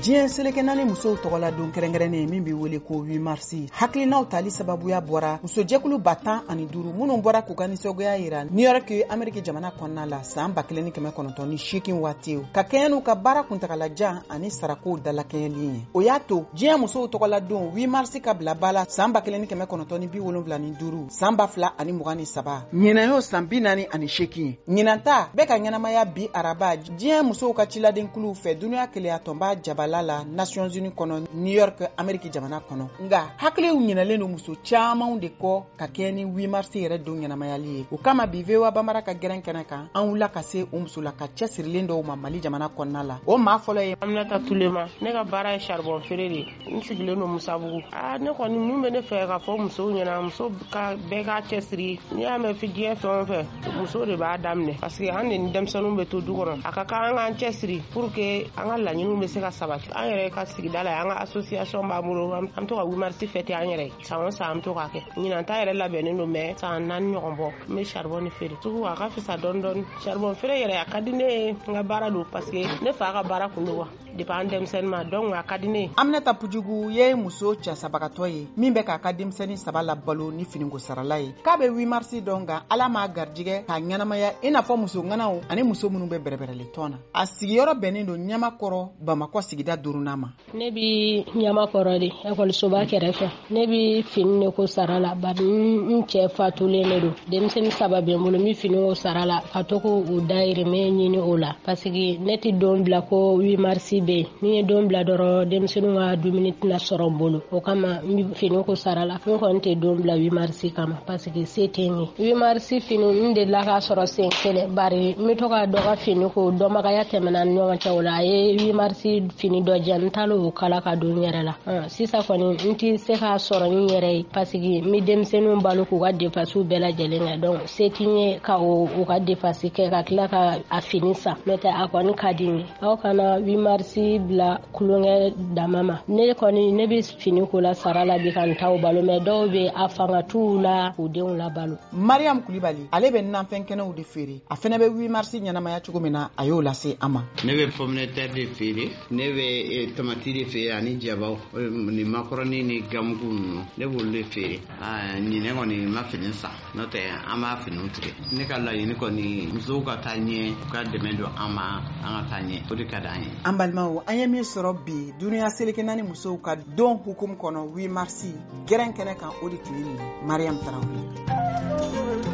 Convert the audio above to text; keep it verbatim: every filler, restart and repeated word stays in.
diɲɛ seleke naani musow tɔgɔla don kɛrɛnkɛrɛnnen min bɛ wele ko huit mars hakilinaw tali sababuya bɔra musojɛkulu ba tan ani duuru minnu bɔra k'u ka nisɔngoya yira New York Ameriki jamana kɔnɔna la san ba kelen ni kɛmɛ kɔnɔntɔn ni seegin waati ka kɛɲɛ n'u ka baara kuntagalajan ani sarakow dalakɛɲɛli ye. O y'a to diɲɛ musow tɔgɔla don huit mars ka bila ba la san ba kelen ni kɛmɛ kɔnɔntɔn ni bi wolonwula ni duuru san ba fila ani mugan ni saba ɲinan y'o san bi naani ani seegin ɲinan ta bɛɛ ka ɲɛnamaya bi araba diɲɛ musow ka ciladenkuluw fɛ duniya keleya tɔnba jabala la Nations Unies kɔnɔ New York Ameriki jamana kɔnɔ. Nga hakiliw ɲinalen don muso camanw de kɔ ka kɛ ni huit mars yɛrɛ don ɲɛnamayali ye. O kama bi V O A Bamara ka gɛrɛn kɛnɛ kan an wula ka se o muso la ka cɛsirilen dɔw ma Mali jamana kɔnɔna la. O maa fɔlɔ ye Aminata Tulema. Ne ka baara ye charbon feere de. N sigilen don Musabugu. Ah ne kɔni mun bɛ ne fɛ ka fɔ musow ɲɛna muso ka bɛɛ ka cɛsiri. N'i y'a mɛn fi diɲɛ fɛn o fɛn muso de b'a daminɛ parce que an de ni denmisɛnninw bɛ to du kɔnɔ. A ka kan an k'an cɛsiri pour que an ka laɲiniw bɛ se ka sabati. An yɛrɛ ka sigida la an ka association b'a bolo an bɛ to ka huit mars fêter an yɛrɛ san o san an bɛ to k'a kɛ. Ɲinan ta yɛrɛ labɛnnen don mais san naani ɲɔgɔn bɔ n bɛ charbon ni feere. Sugu a ka fisa dɔɔni dɔɔni. Charbon feere yɛrɛ a ka di ne ye n ka baara don parce que ne fa ka baara kun don wa depuis an denmisɛnnin ma donc a ka di ne ye. Aminata Pujugu ye muso cɛsabagatɔ ye min bɛ k'a ka denmisɛnnin saba la balo ni finiko sarala ye. K'a bɛ huit mars dɔn nka Ala m'a garijigɛ k'a ɲɛnamaya i n'a fɔ muso ŋanaw ani muso minnu bɛ bɛrɛbɛrɛli tɔn na. A sigiyɔrɔ bɛnnen don Ɲamakɔrɔ Bamakɔ sigida duurunan ma. Ne bi Ɲamakɔrɔ de ekɔlisoba kɛrɛfɛ. Ne bi fini de ko sara la bari n cɛ fatulen de don. Denmisɛnnin saba bɛ n bolo mi fini ko sara la ka to k'o dayirimɛ ɲini o la parce que ne ti don bila ko huit mars bɛ yen. Ni ye don bila dɔrɔn denmisɛnninw ka dumuni tɛna sɔrɔ n bolo. O kama n bi fini ko sara la. N kɔni tɛ don bila huit mars kama parce que se tɛ n ye. huit mars fini n delila k'a sɔrɔ sen kelen bari n bɛ to ka dɔ ka fini ko dɔnbagaya tɛmɛna ni ɲɔgɔn cɛ o la a ye huit mars fini dɔ diyan n taara o kala ka don n yɛrɛ la. Sisan kɔni n tɛ se k'a sɔrɔ n yɛrɛ ye parce que n bɛ denmisɛnninw balo k'u ka dépenses bɛɛ lajɛlen kɛ donc se tɛ n ye ka o ka dépenses kɛ ka tila ka a fini san n'o tɛ a kɔni ka di n ye. Aw kana huit mars bila kulonkɛ dama ma. Ne kɔni ne bɛ fini ko la sara la bi ka n taw balo mais dɔw bɛ a fanga t'u la k'u denw la balo. Mariam Kulibali ale bɛ nanfɛn kɛnɛw de feere a fɛnɛ bɛ huit mars ɲɛnamaya cogo min na a y'o lase a ma. Ne bɛ pomme de terre de feere ne bɛ tomati de feere ani jabaw ni macaroni ni gamugu ninnu ne b'olu de feere. Ɲinɛ kɔni ma fini san n'o tɛ an b'a finiw tigɛ. Ne ka laɲini kɔni musow ka taa ɲɛ u ka dɛmɛ don an ma an ka taa ɲɛ o de ka d'an ye. An balimaw an ye min sɔrɔ bi duniya seleke naani musow ka don hukumu kɔnɔ huit mars gɛrɛn kɛnɛ kan o de tun ye nin Mariam Tarawele.